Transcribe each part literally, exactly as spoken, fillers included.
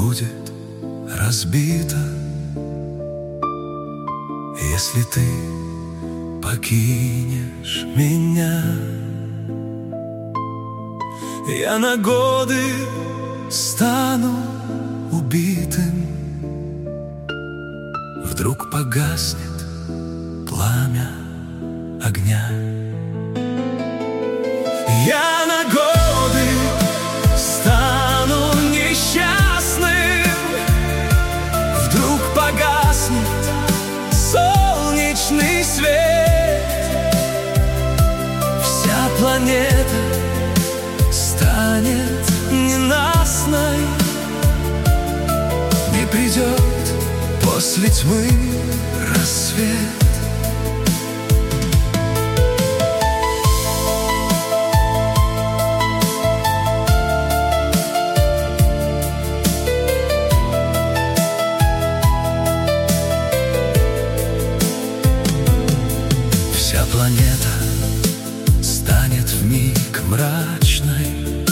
будет разбита, если ты покинешь меня. Я на годы стану убитым, вдруг погаснет пламя огня. Я на годы стану несчастным, вдруг погаснет солнечный свет. Вся планета станет ненастной, не придет после тьмы рассвет. Вся планета станет вмиг мрачной,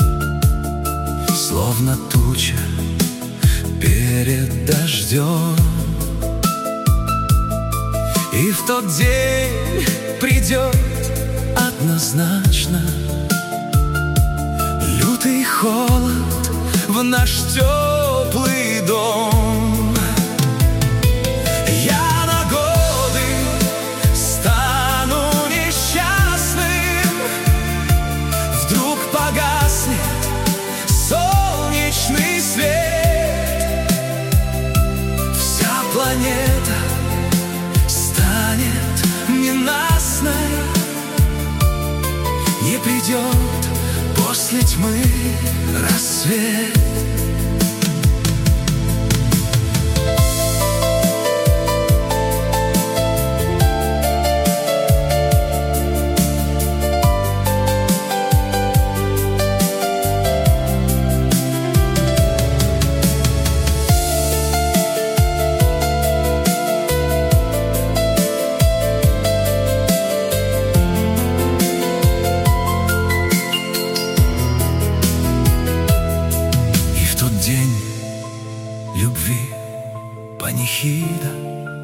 словно туча перед дождем. И в тот день придет однозначно лютый холод в наш теплый дом. Я на годы стану несчастным, вдруг погаснет солнечный свет. Вся планета станет ненастной, не придет после тьмы рассвет. День любви панихида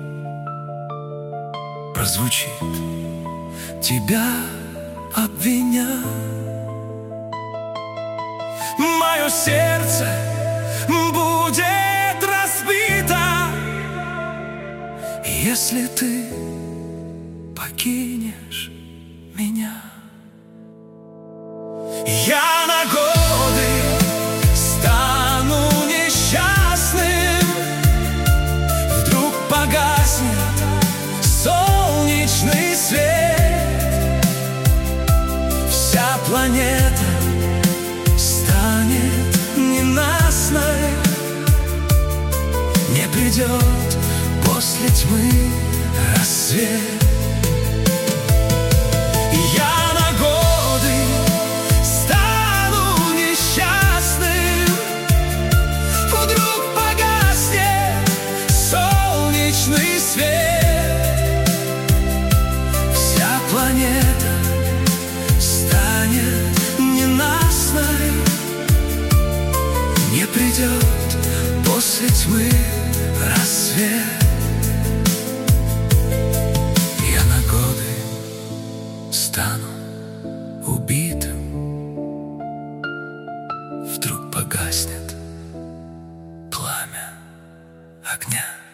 прозвучит, тебя обвиня. Мое сердце будет разбито, если ты покинешь меня. Я на годы стану несчастным, вдруг погаснет солнечный свет. Вся планета станет ненастной, не придет после тьмы рассвет. Я на годы стану несчастным, вдруг погаснет солнечный свет. Вся планета станет ненастной, не придет после тьмы рассвет. Я на годы стану убитым, вдруг погаснет пламя огня.